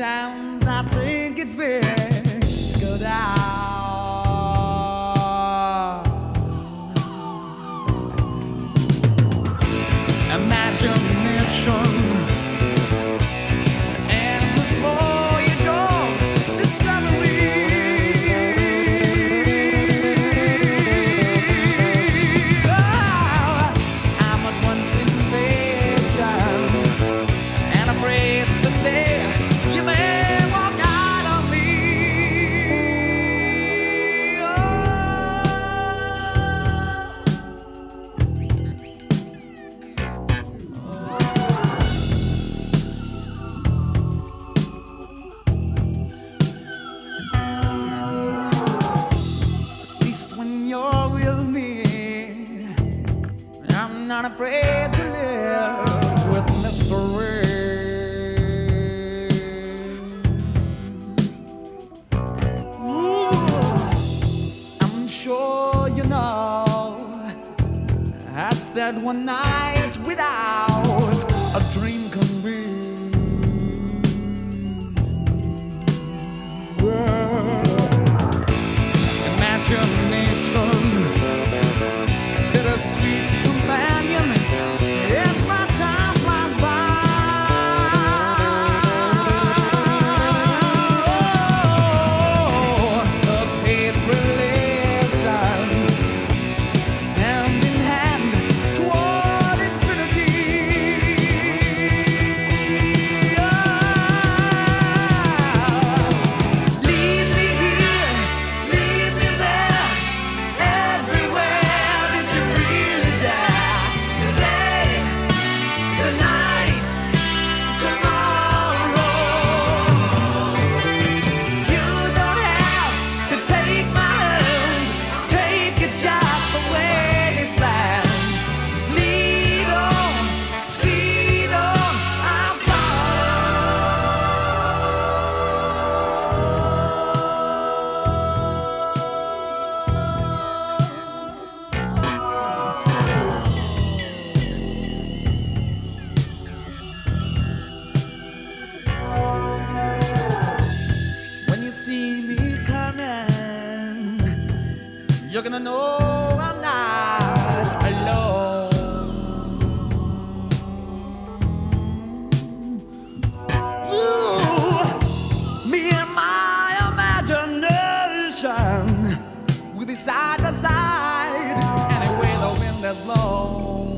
Sometimes I think it's best to go down. Imagination. Not afraid to live with mystery. Ooh, I'm sure you know I said one night without a dream can be. Imagination, bittersweet companion, as my time flies by. Oh, love-hate relation, hand in hand toward infinity. Lead me here, lead me there, everywhere if you really dare. Today, tonight, tomorrow. You don't have to take my hand, take it just the way it's planned. Lead on, speed on, I'll When you see me coming, you're gonna know I'm not alone. Ooh, me and my imagination will be side by side anyway the wind has blown.